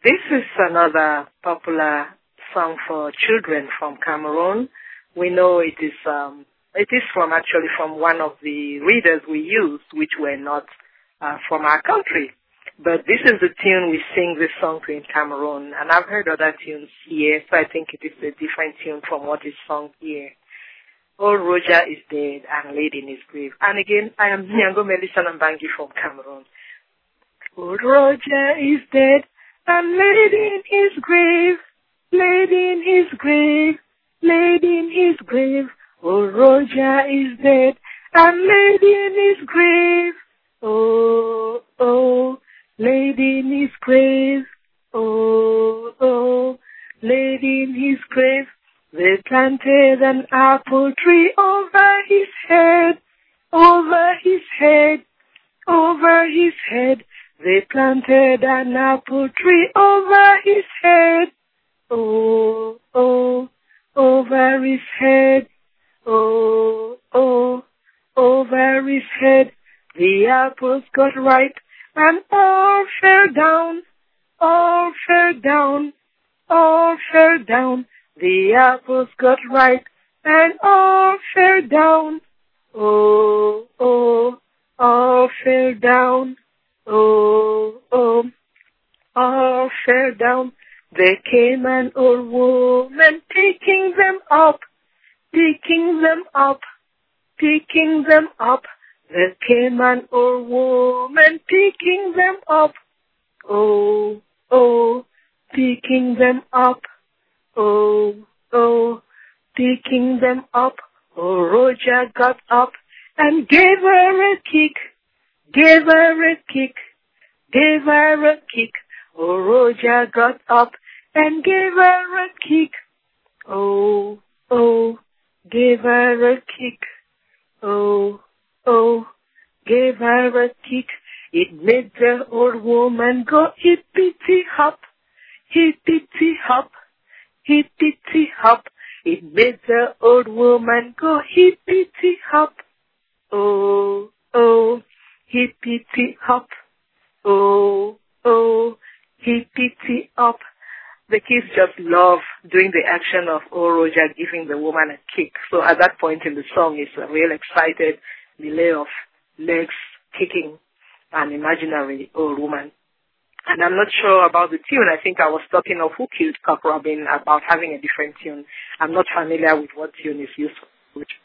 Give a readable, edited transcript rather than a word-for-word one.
This is another popular song for children from Cameroon. We know it is from one of the readers we used, which were not from our country. But this is the tune we sing this song to in Cameroon, and I've heard other tunes here, so I think it is a different tune from what is sung here. Old Roger is dead and laid in his grave. And again, I am Nyango Melissa Nambangi from Cameroon. Old Roger is dead and laid in his grave, laid in his grave, laid in his grave. Old Roger is dead and laid in his grave. Oh, oh, laid in his grave. Oh, oh, laid in his grave. They planted an apple tree over his head, over his head, over his head. They planted an apple tree over his head. Oh, oh, over his head. Oh, oh, over his head. The apples got ripe and all fell down, all fell down, all fell down. The apples got ripe and all fell down. Oh, oh, all fell down. Oh, oh, all fell down. There came an old woman picking them up, picking them up, picking them up. There came an old woman picking them up. Oh, oh, picking them up. Oh, oh, picking them up. Oh, Roger got up and gave her a kick, gave her a kick, gave her a kick. Oh, Roger got up and gave her a kick. Oh, oh, gave her a kick. Oh, oh, gave her a kick. It made the old woman go hippity-hop, hippity-hop, hippity-hop. It made the old woman go hippity-hop. Oh, oh, hippity-hop. Oh, oh, hippity-hop. The kids just love doing the action of old Roger giving the woman a kick. So at that point in the song, it's a real excited delay of legs kicking an imaginary old woman. And I'm not sure about the tune. I think I was talking of Who Killed Cock Robin about having a different tune. I'm not familiar with what tune is used for which